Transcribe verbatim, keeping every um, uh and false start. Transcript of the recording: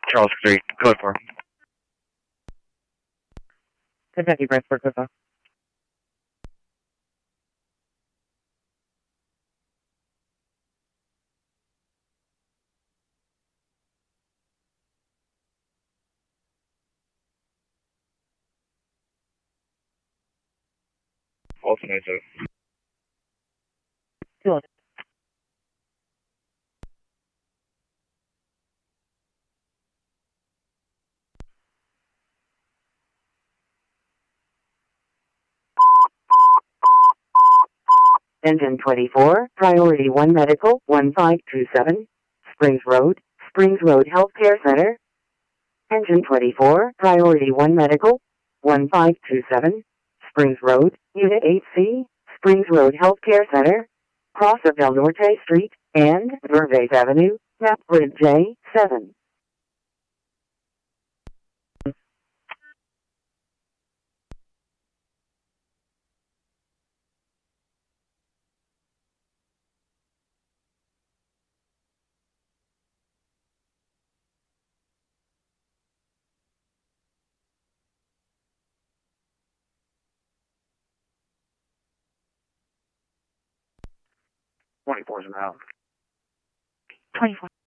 Charles three, code four. Kentucky Branchburg, code four. Alternate zero. Two alternate. Engine twenty-four, Priority one Medical, one five two seven, Springs Road, Springs Road Healthcare Center. Engine twenty-four, Priority one Medical, one five two seven, Springs Road, Unit eight C, Springs Road Healthcare Center, cross of Del Norte Street, and Vervaes Avenue, map grid J seven. twenty-four is an out. twenty-four.